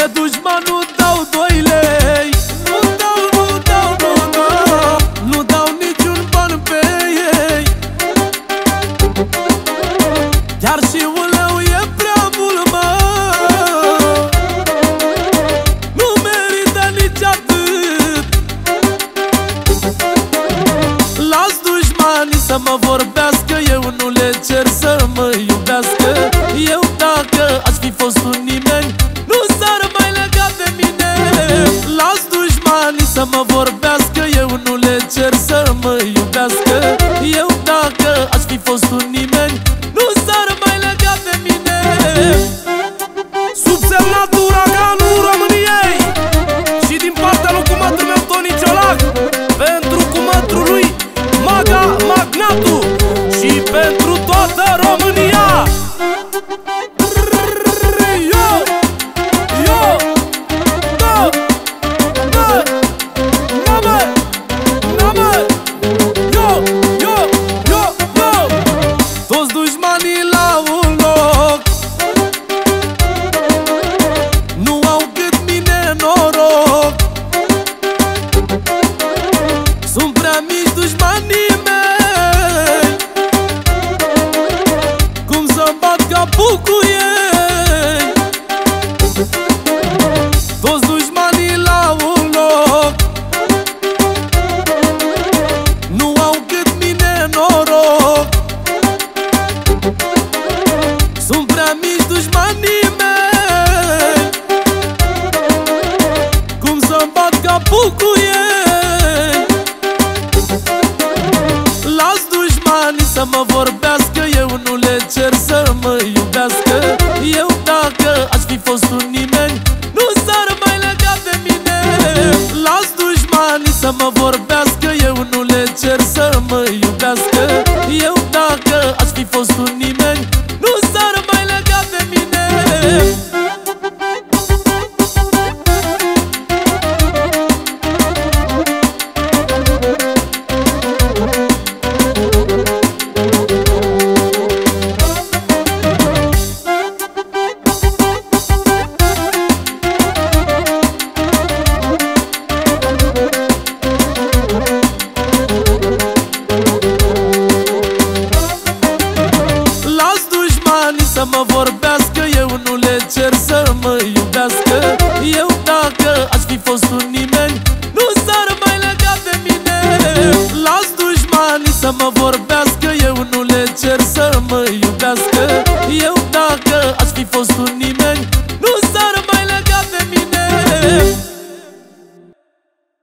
dușman nu dau 2 lei. Nu dau, nu dau, nu dau, nu dau niciun ban pe ei. Chiar și un leu e prea mult, mă. Nu merită nici atât. Las dușmanii să mă vorbească, eu nu le cer să mă iubească. Eu dacă aș fi fost un nimeni, nu s-ar mai lega de mine. Las dușmanii să mă vorbească, eu nu le cer să mă iubească. Eu dacă aș fi fost un nimeni, nu s-ar mai lega de mine. Subsemnatul uraganul României și din partea lui cumătrul meu Toni Ciolac, pentru cumătrul lui Maga Magnatu și pentru toată România. Toți dușmanii la un loc nu au cât mine noroc. Sunt prea mici dușmanii mei, cum să-mi bat capul cu ei. Toți dușmanii la un loc nu au cât mine noroc. Sunt prea mici dușmanii mei, cum să-mi bat capul cu ei. Las dușmanii să mă vorbească, eu nu le cer să mă iubească. Eu dacă aș fi fost un nimeni, nu s-ar mai lega de mine. Las dușmanii să mă vorbească, eu nu le cer să mă iubească. Eu dacă aș fi fost un nimeni, nu s-ar mai lega de mine. Să mă vorbească, eu nu le cer să mă iubească. Eu dacă aș fi fost un nimeni, nu s-ar mai lega de mine. Las dușmanii să mă vorbească, eu nu le cer să mă iubească.